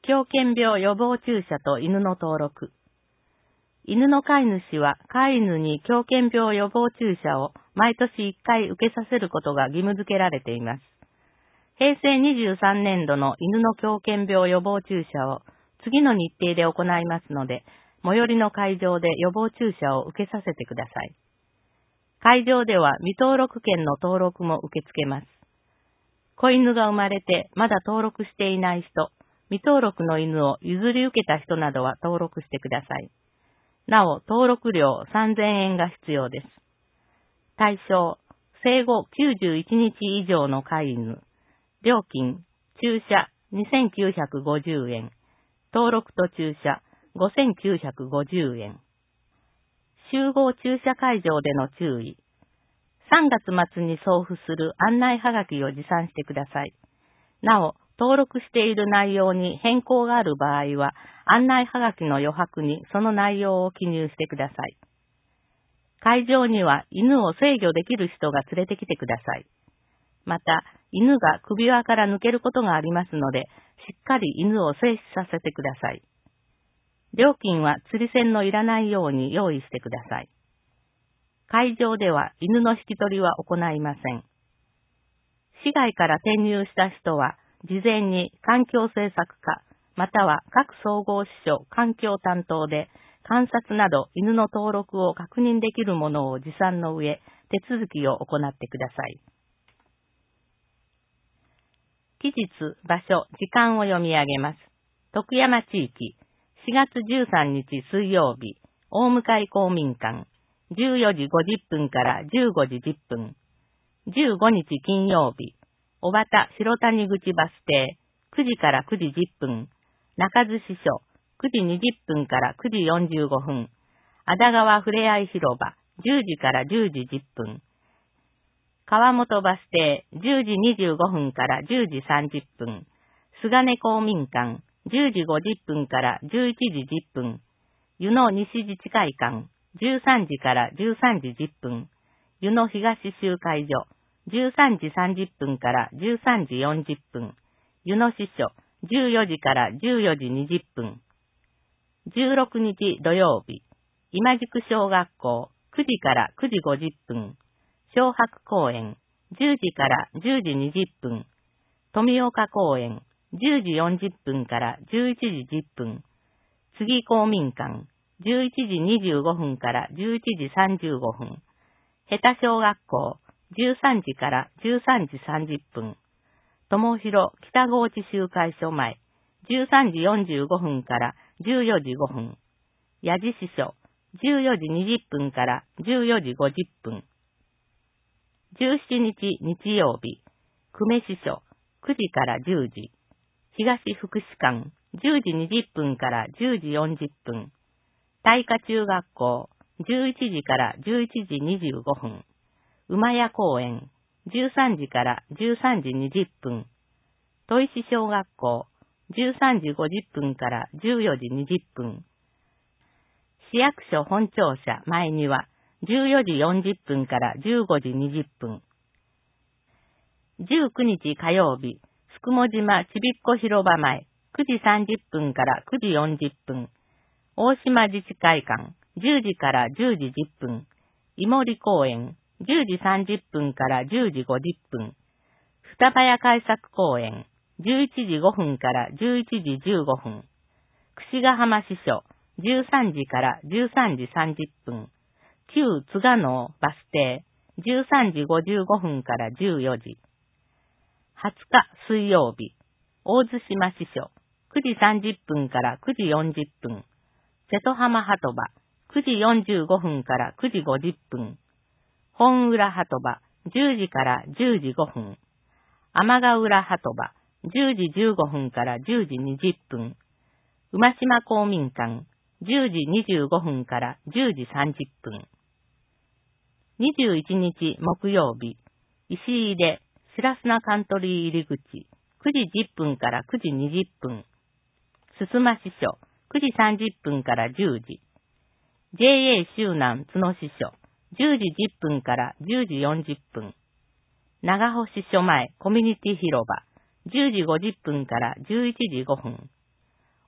狂犬病予防注射と犬の登録。犬の飼い主は飼い犬に狂犬病予防注射を毎年1回受けさせることが義務付けられています。平成23年度の犬の狂犬病予防注射を次の日程で行いますので、最寄りの会場で予防注射を受けさせてください。会場では未登録犬の登録も受け付けます。子犬が生まれてまだ登録していない人、未登録の犬を譲り受けた人などは登録してください。なお、登録料3000円が必要です。対象、生後91日以上の飼い犬。料金、注射2950円。登録と注射5950円。集合注射会場での注意。3月末に送付する案内はがきを持参してください。なお、登録している内容に変更がある場合は、案内はがきの余白にその内容を記入してください。会場には犬を制御できる人が連れてきてください。また、犬が首輪から抜けることがありますので、しっかり犬を静止させてください。料金は釣り銭のいらないように用意してください。会場では犬の引き取りは行いません。市外から転入した人は、事前に環境政策課、または各総合支所環境担当で、観察など犬の登録を確認できるものを持参の上、手続きを行ってください。期日、場所、時間を読み上げます。徳山地域、4月13日水曜日、大向公民館、14時50分から15時10分。15日金曜日、小畑白谷口バス停、9時から9時10分。中津支所、9時20分から9時45分。安田川ふれあい広場、10時から10時10分。川本バス停、10時25分から10時30分。菅根公民館、10時50分から11時10分。湯野西自治会館、13時から13時10分。湯野東集会所、13時30分から13時40分。湯野支所、14時から14時20分。16日土曜日、今宿小学校、9時から9時50分。小白公園、10時から10時20分。富岡公園、10時40分から11時10分。杉公民館、11時25分から11時35分。下田小学校、13時から13時30分。友広北河内集会所前、13時45分から14時5分。矢地支所、14時20分から14時50分。17日日曜日、久米支所、9時から10時。東福祉館、10時20分から10時40分。大花中学校、11時から11時25分。馬屋公園、13時から13時20分。砥石小学校、13時50分から14時20分。市役所本庁舎前には、14時40分から15時20分。19日火曜日、すくも島ちびっこ広場前、9時30分から9時40分。大島自治会館、10時から10時10分。井森公園、10時30分から10時50分。双葉屋改作公園、11時5分から11時15分。櫛ヶ浜支所、13時から13時30分。旧津賀能バス停、13時55分から14時。20日水曜日、大津島支所、9時30分から9時40分。瀬戸浜鳩場、9時45分から9時50分。本浦鳩場、10時から10時5分。天ヶ浦鳩場、10時15分から10時20分。馬島公民館、10時25分から10時30分。21日木曜日、石井で白砂カントリー入り口、9時10分から9時20分。すすま支所、9時30分から10時。JA 周南角支所、10時10分から10時40分。長保支所前コミュニティ広場、10時50分から11時5分。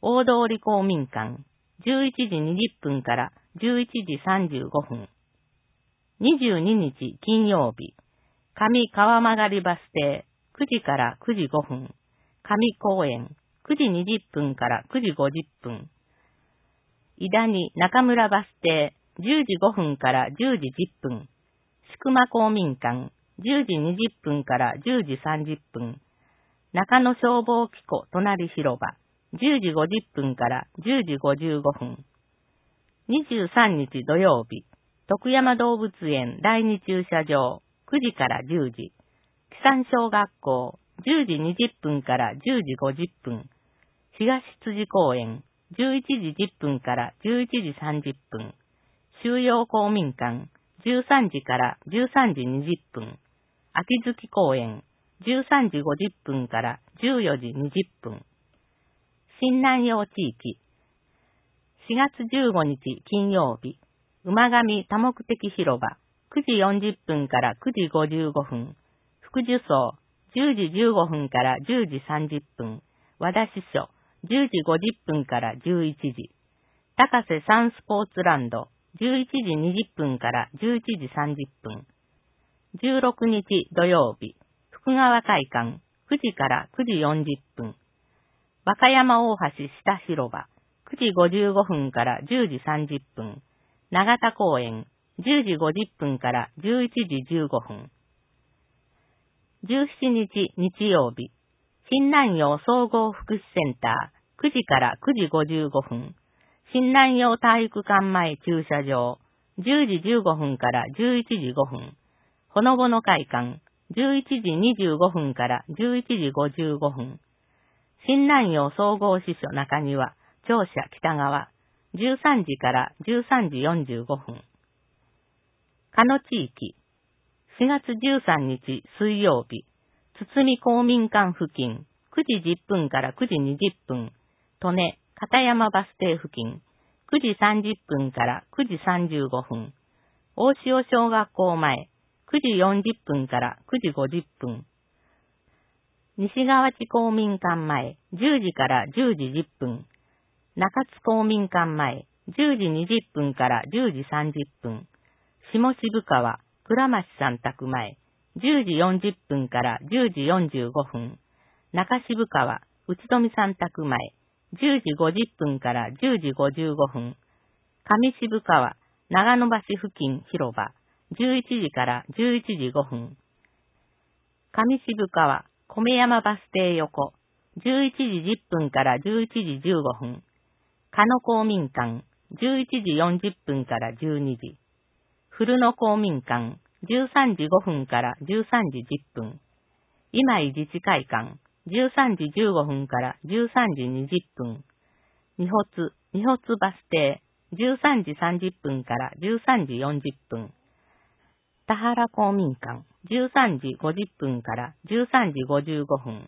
大通公民館、11時20分から11時35分。22日金曜日、上川曲バス停、9時から9時5分。上公園、9時20分から9時50分。井田に中村バス停、10時5分から10時10分。宿間公民館、10時20分から10時30分。中野消防機構隣広場、10時50分から10時55分。23日土曜日、徳山動物園第2駐車場、9時から10時。木山小学校、10時20分から10時50分。東辻公園、11時10分から11時30分。収容公民館、13時から13時20分。秋月公園、13時50分から14時20分。新南陽地域。4月15日金曜日、馬上多目的広場、9時40分から9時55分。福寿荘、10時15分から10時30分。和田支所、10時50分から11時。高瀬サンスポーツランド、11時20分から11時30分。16日土曜日、福川会館、9時から9時40分。和歌山大橋下広場、9時55分から10時30分。長田公園、10時50分から11時15分。17日日曜日、新南陽総合福祉センター、9時から9時55分。新南陽体育館前駐車場、10時15分から11時5分。ほのぼの会館、11時25分から11時55分。新南陽総合支所中庭、庁舎北側、13時から13時45分。加野地域、4月13日水曜日、堤公民館付近、9時10分から9時20分。利根、片山バス停付近、9時30分から9時35分。大塩小学校前、9時40分から9時50分。西河内公民館前、10時から10時10分。中津公民館前、10時20分から10時30分。下渋川、倉増さん宅前、10時40分から10時45分。中渋川、内富さん宅前、10時50分から10時55分。上渋川、長野橋付近広場、11時から11時5分。上渋川、米山バス停横、11時10分から11時15分。加野公民館、11時40分から12時。古野公民館、13時5分から13時10分。今井自治会館、13時15分から13時20分。二保バス停、13時30分から13時40分。田原公民館、13時50分から13時55分。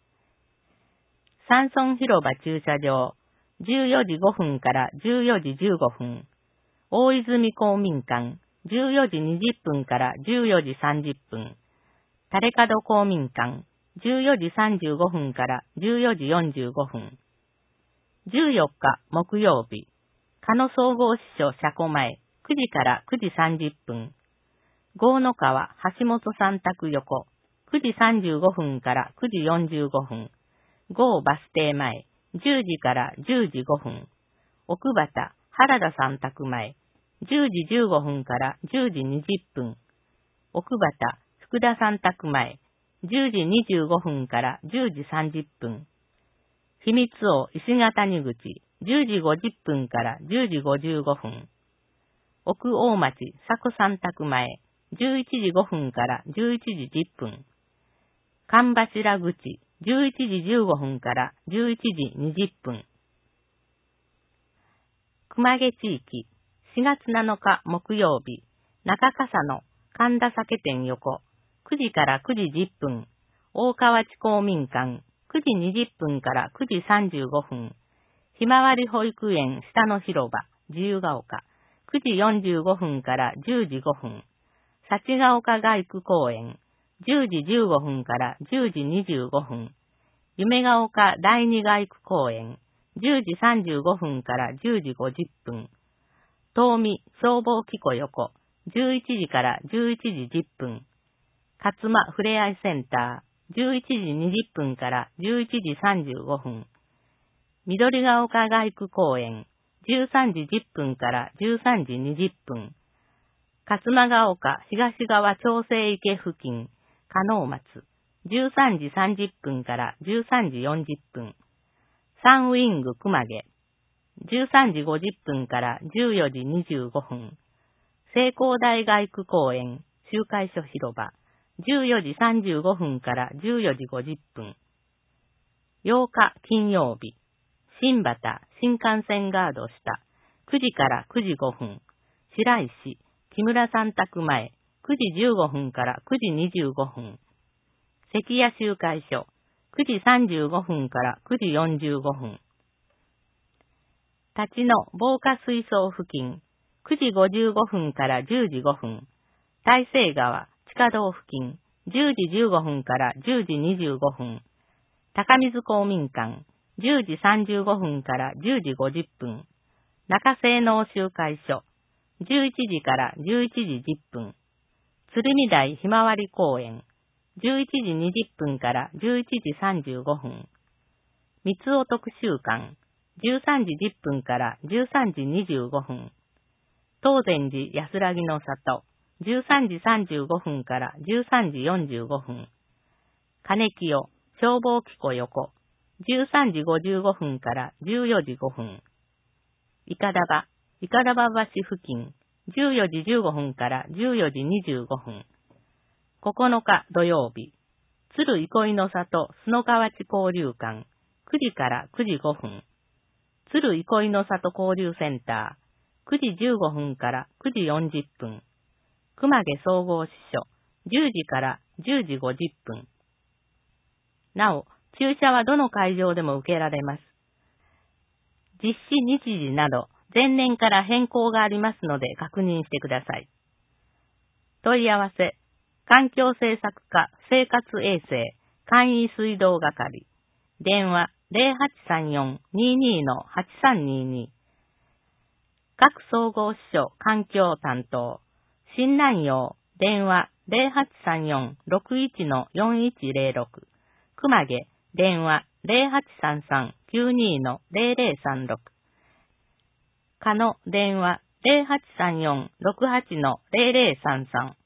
山村広場駐車場、14時5分から14時15分。大泉公民館、14時20分から14時30分。垂門公民館、14時35分から14時45分。14日木曜日、加野総合支所車庫前、9時から9時30分。郷野川橋本さん宅横、9時35分から9時45分。郷バス停前、10時から10時5分。奥端原田さん宅前、10時15分から10時20分。奥端福田さん宅前、10時25分から10時30分。秘密王石形谷口、10時50分から10時55分。奥大町佐古さん宅前、11時5分から11時10分。神柱口、11時15分から11時20分。熊毛地域、4月7日木曜日、中笠野神田酒店横、9時から9時10分。大川内公民館、9時20分から9時35分。ひまわり保育園下の広場、自由が丘、9時45分から10時5分。幸ヶ丘街区公園、10時15分から10時25分。夢ヶ丘第二街区公園、 10時35分から10時50分。東美消防機構横、11時から11時10分。勝間ふれあいセンター、11時20分から11時35分。緑が丘街区公園、13時10分から13時20分。勝間が丘東側調整池付近、加納松、13時30分から13時40分。サンウィング熊毛、13時50分から14時25分。聖光台街区公園、集会所広場、14時35分から14時50分。8日金曜日、新畑新幹線ガード下、9時から9時5分。白石木村さん宅前、9時15分から9時25分。関谷集会所、9時35分から9時45分。立野防火水槽付近、9時55分から10時5分。大西川地下道付近、10時15分から10時25分。高水公民館、10時35分から10時50分。中西農集会所、11時から11時10分。鶴見台ひまわり公園、11時20分から11時35分。三尾特集館、13時10分から13時25分。東禅寺安らぎの里、13時35分から13時45分。金清消防機構横、13時55分から14時5分。いかだば橋付近、14時15分から14時25分。9日土曜日、鶴憩いの里須野川地交流館、9時から9時5分。鶴憩いの里交流センター、9時15分から9時40分。熊毛総合支所、10時から10時50分。なお、注射はどの会場でも受けられます。実施日時など、前年から変更がありますので確認してください。問い合わせ、環境政策課生活衛生簡易水道係、電話 0834-22-8322。各総合支所環境担当、新南陽、電話 0834-61-4106。熊毛、電話 0833-92-0036。加野、電話 0834-68-0033。